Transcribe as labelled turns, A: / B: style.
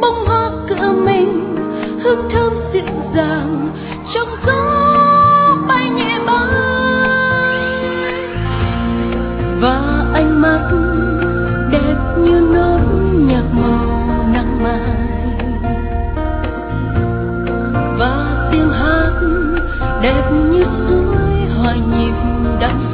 A: bông hoa cửa mình hương thơm dịu dàng trong gió bay nhẹ bay, và ánh mắt đẹp như nốt nhạc màu nắng mai, và tiếng hát đẹp như suối hòa nhịp đắm